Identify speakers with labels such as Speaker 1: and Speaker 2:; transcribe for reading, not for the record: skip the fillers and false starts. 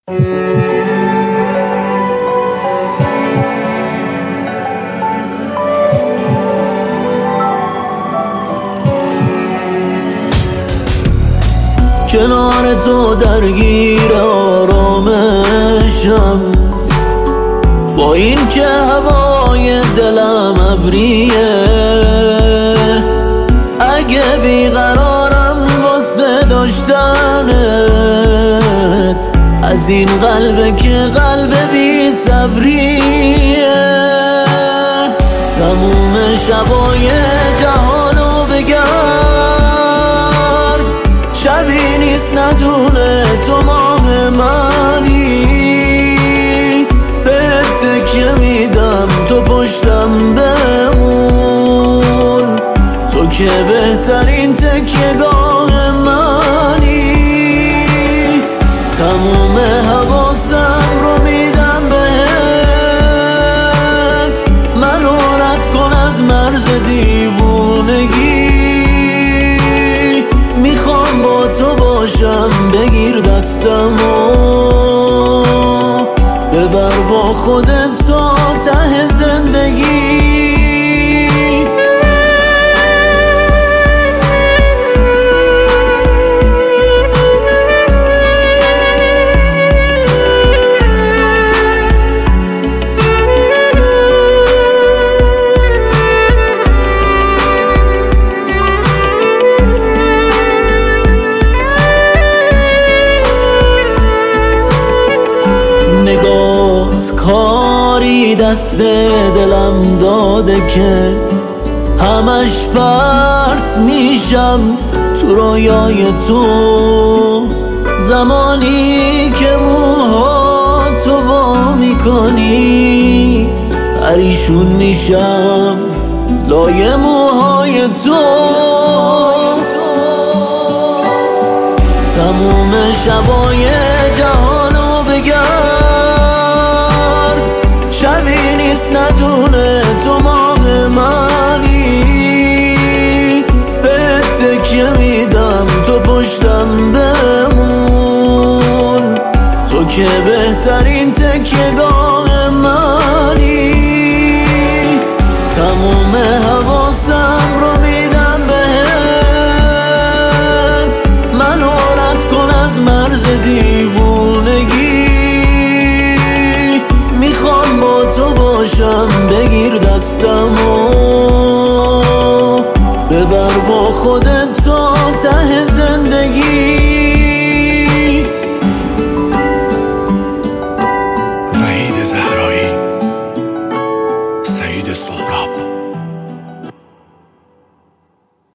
Speaker 1: کنار تو درگیر آرامشم، با این که هوای دلم ابریه. اگه بیقرارم واسه داشتنت، از این قلبه که قلب بی صبریه. تموم شبای جهانو بگرد، شبی نیست ندونه تو ماه منی. بهت تکیه میدم تو پشتم بمون، تو که بهترین تکیه گاه منی. تموم حواسم رو میدم بهت، منو رد کن از مرز دیوونگی. میخوام با تو باشم، بگیر دستمو ببر با خودت تا ته زندگی. نگات کاری دست دلم داده که همش پرت میشم تو رویای تو. زمانی که موهاتو وا میکنی، پریشون میشم لای موهای تو. تموم شبای جهانو بگرد، شبی نیست ندونه تو ماه منی. بهت تکیه میدم تو پشتم بمون، تو که بهترین تکیه گاه منی. تموم حواسم رو میدم بهت، منو رد کن از مرز دیوونگی. میخوام با تو باشم، بگیر دستمو ببر با خودت تا ته